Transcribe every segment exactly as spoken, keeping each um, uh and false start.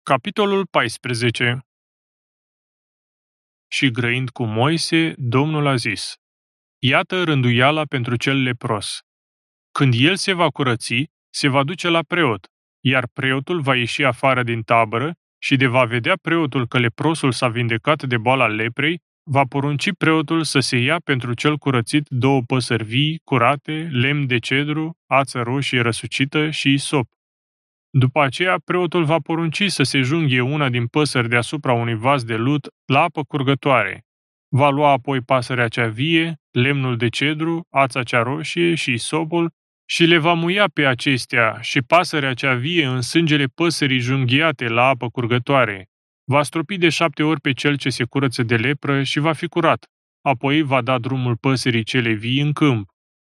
Capitolul paisprezece. Și grăind cu Moise, Domnul a zis: Iată rânduiala pentru cel lepros. Când el se va curăți, se va duce la preot, iar preotul va ieși afară din tabără și de va vedea preotul că leprosul s-a vindecat de boala leprei, va porunci preotul să se ia pentru cel curățit două păsări vii, curate, lemn de cedru, ață roșie răsucită și isop. După aceea, preotul va porunci să se junghie una din păsări deasupra unui vas de lut la apă curgătoare. Va lua apoi pasărea cea vie, lemnul de cedru, ața cea roșie și isopul și le va muia pe acestea și pasărea cea vie în sângele păsării junghiate la apă curgătoare. Va stropi de șapte ori pe cel ce se curăță de lepră și va fi curat. Apoi va da drumul păsării cele vii în câmp.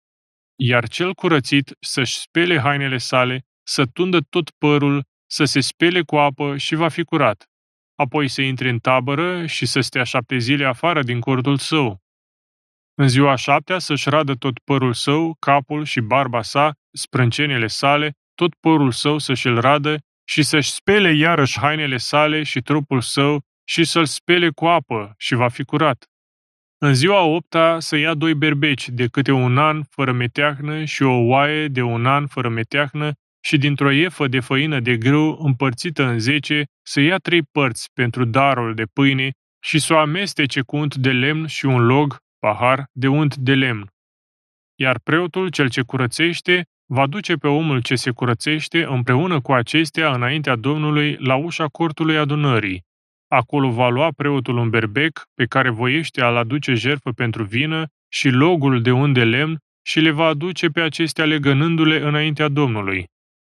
Iar cel curățit să-și spele hainele sale, să tundă tot părul, să se spele cu apă și va fi curat. Apoi să intre în tabără și să stea șapte zile afară din cortul său. În ziua șaptea să-și radă tot părul său, capul și barba sa, sprâncenele sale, tot părul său să-și-l radă și să-și spele iarăși hainele sale și trupul său și să-l spele cu apă și va fi curat. În ziua opta să ia doi berbeci de câte un an fără meteahnă și o oaie de un an fără meteahnă și dintr-o iefă de făină de grâu împărțită în zece să ia trei părți pentru darul de pâine și să o amestece cu unt de lemn și un log, pahar, de unt de lemn. Iar preotul cel ce curățește va duce pe omul ce se curățește împreună cu acestea înaintea Domnului la ușa cortului adunării. Acolo va lua preotul un berbec pe care voiește a-l aduce jertfă pentru vină și logul de unt de lemn și le va aduce pe acestea legănându-le înaintea Domnului.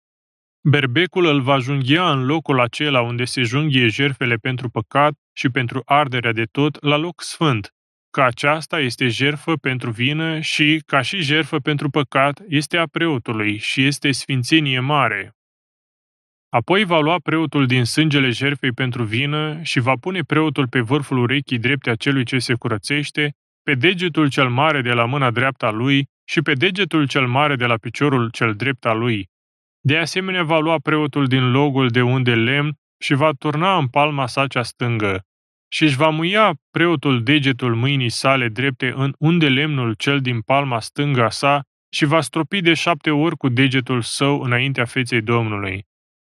Berbecul îl va junghia în locul acela unde se junghie jertfele pentru păcat și pentru arderea de tot la loc sfânt, că aceasta este jertfă pentru vină și, ca și jertfă pentru păcat, este a preotului și este sfințenie mare. Apoi va lua preotul din sângele jertfei pentru vină și va pune preotul pe vârful urechii drepte a celui ce se curățește, pe degetul cel mare de la mâna dreaptă a lui și pe degetul cel mare de la piciorul cel drept al lui. De asemenea va lua preotul din logul de unt de lemn și va turna în palma sa cea stângă. Și își va muia preotul degetul mâinii sale drepte în unt de lemnul cel din palma stângă a sa și va stropi de șapte ori cu degetul său înaintea feței Domnului.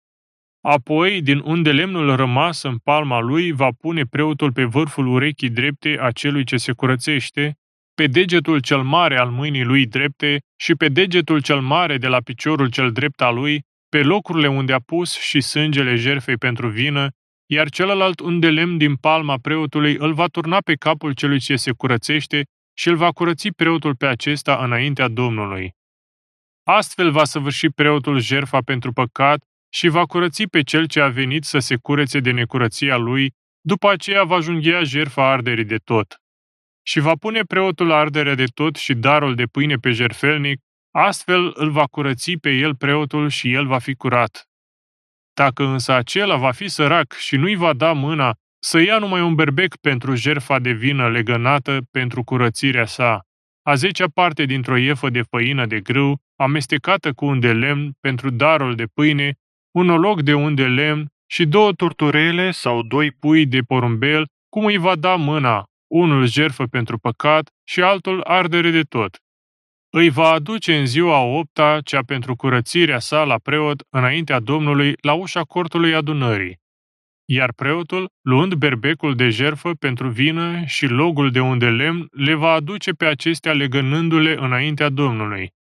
Apoi, din unt de lemnul rămas în palma lui, va pune preotul pe vârful urechii drepte a celui ce se curățește, pe degetul cel mare al mâinii lui drepte și pe degetul cel mare de la piciorul cel drept al lui, pe locurile unde a pus și sângele jertfei pentru vină, iar celălalt unt de lemn din palma preotului îl va turna pe capul celui ce se curățește și îl va curăți preotul pe acesta înaintea Domnului. Astfel va săvârși preotul jertfa pentru păcat și va curăți pe cel ce a venit să se curețe de necurăția lui, după aceea va junghia jertfa arderii de tot. Și va pune preotul arderea de tot și darul de pâine pe jertfelnic, astfel îl va curăți pe el preotul și el va fi curat. Dacă însă acela va fi sărac și nu-i va da mâna să ia numai un berbec pentru jertfa de vină legănată pentru curățirea sa, a zecea parte dintr-o iefă de făină de grâu, amestecată cu unt de lemn pentru darul de pâine, un olog de unt de lemn și două turturele sau doi pui de porumbel, cum îi va da mâna, unul jertfă pentru păcat și altul ardere de tot. Îi va aduce în ziua opta cea pentru curățirea sa la preot înaintea Domnului la ușa cortului adunării. Iar preotul, luând berbecul de jertfă pentru vină și logul de unt de lemn, le va aduce pe acestea legănându-le înaintea Domnului.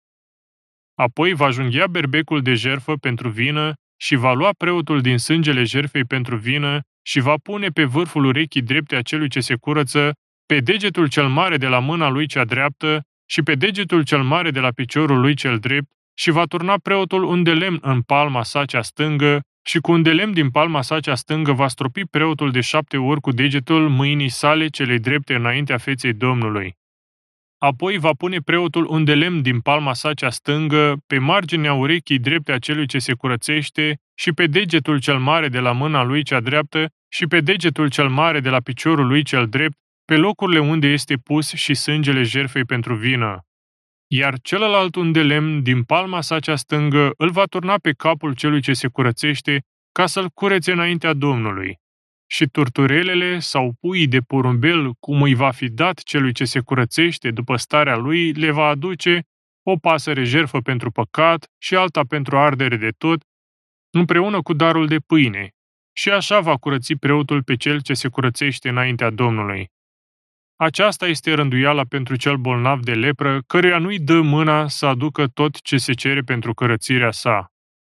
Apoi va junghia berbecul de jertfă pentru vină și va lua preotul din sângele jertfei pentru vină și va pune pe vârful urechii drepte a celui ce se curăță, pe degetul cel mare de la mâna lui cea dreaptă și pe degetul cel mare de la piciorul lui cel drept și va turna preotul unt de lemn în palma sa cea stângă și cu unt de lemn din palma sa cea stângă va stropi preotul de șapte ori cu degetul mâinii sale celei drepte înaintea feței Domnului. Apoi va pune preotul unt de lemn din palma sa cea stângă pe marginea urechii drepte a celui ce se curățește și pe degetul cel mare de la mâna lui cea dreaptă și pe degetul cel mare de la piciorul lui cel drept, pe locurile unde este pus și sângele jertfei pentru vină. Iar celălalt unt de lemn din palma sa cea stângă îl va turna pe capul celui ce se curățește, ca să-l curețe înaintea Domnului. Și turturelele sau puii de porumbel, cum îi va fi dat celui ce se curățește după starea lui, le va aduce o pasăre jertfă pentru păcat și alta pentru ardere de tot, împreună cu darul de pâine. Și așa va curăți preotul pe cel ce se curățește înaintea Domnului. Aceasta este rânduiala pentru cel bolnav de lepră, căruia nu-i dă mâna să aducă tot ce se cere pentru curățirea sa.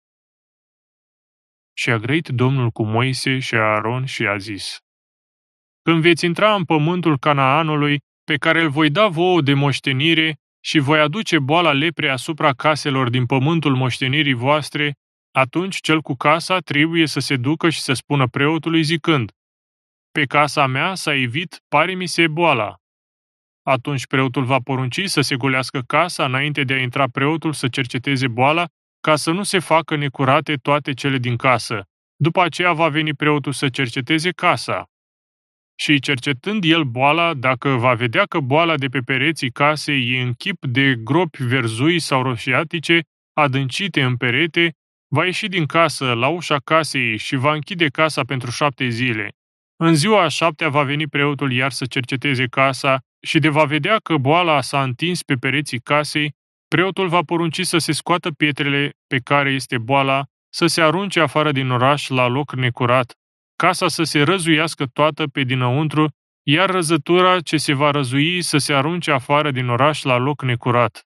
Și a grăit Domnul cu Moise și Aaron și a zis: Când veți intra în pământul Canaanului, pe care îl voi da vouă de moștenire, și voi aduce boala leprei asupra caselor din pământul moștenirii voastre, atunci cel cu casa trebuie să se ducă și să spună preotului zicând: Pe casa mea s-a ivit, pare-mi se boala. Atunci preotul va porunci să se golească casa înainte de a intra preotul să cerceteze boala, ca să nu se facă necurate toate cele din casă. După aceea va veni preotul să cerceteze casa. Și cercetând el boala, dacă va vedea că boala de pe pereții casei e în chip de gropi verzui sau roșiatice, adâncite în perete, va ieși din casă la ușa casei și va închide casa pentru șapte zile. În ziua a șaptea va veni preotul iar să cerceteze casa și de va vedea că boala s-a întins pe pereții casei, preotul va porunci să se scoată pietrele pe care este boala, să se arunce afară din oraș la loc necurat, casa să se răzuiască toată pe dinăuntru, iar răzătura ce se va răzui să se arunce afară din oraș la loc necurat.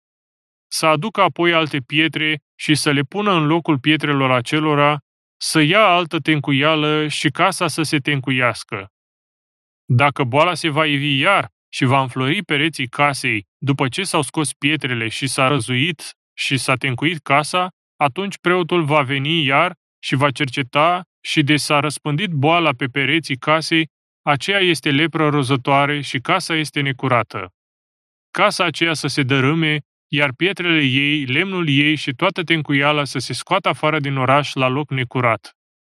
Să aducă apoi alte pietre și să le pună în locul pietrelor acelora, să ia altă tencuială și casa să se tencuiască. Dacă boala se va ivi iar și va înflori pereții casei după ce s-au scos pietrele și s-a răzuit și s-a tencuit casa, atunci preotul va veni iar și va cerceta și de s-a răspândit boala pe pereții casei, aceea este lepră rozătoare și casa este necurată. Casa aceea să se dărâme, iar pietrele ei, lemnul ei și toată tencuiala să se scoată afară din oraș la loc necurat.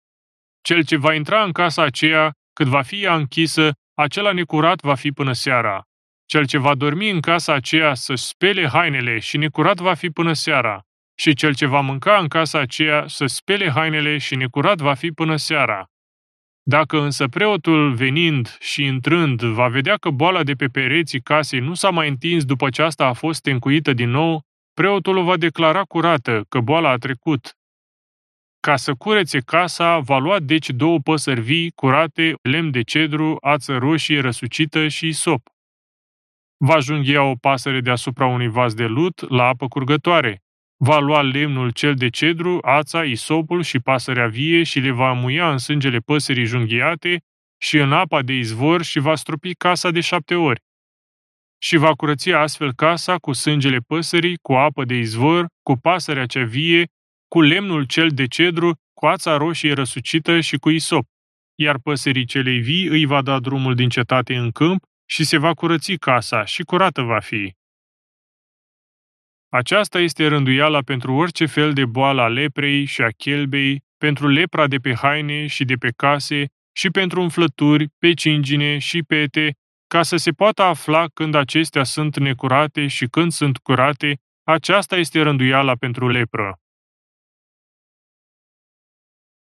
Cel ce va intra în casa aceea, cât va fi ea închisă, acela necurat va fi până seara. Cel ce va dormi în casa aceea să-și spele hainele și necurat va fi până seara. Și cel ce va mânca în casa aceea să spele hainele și necurat va fi până seara. Dacă însă preotul, venind și intrând, va vedea că boala de pe pereții casei nu s-a mai întins după ce asta a fost tencuită din nou, preotul o va declara curată, că boala a trecut. Ca să curețe casa, va lua deci două păsări vii, curate, lemn de cedru, ață roșie răsucită și isop. Va junghia o pasăre deasupra unui vas de lut la apă curgătoare. Va lua lemnul cel de cedru, ața, isopul și pasărea vie și le va muia în sângele păsării junghiate și în apa de izvor și va stropi casa de șapte ori. Și va curăți astfel casa cu sângele păsării, cu apă de izvor, cu pasărea cea vie, cu lemnul cel de cedru, cu ața roșie răsucită și cu isop. Iar păsării celei vii îi va da drumul din cetate în câmp și se va curăți casa și curată va fi. Aceasta este rânduiala pentru orice fel de boală a leprei și a chelbei, pentru lepra de pe haine și de pe case și pentru umflături, pe cingine și pete, ca să se poată afla când acestea sunt necurate și când sunt curate, aceasta este rânduiala pentru lepră.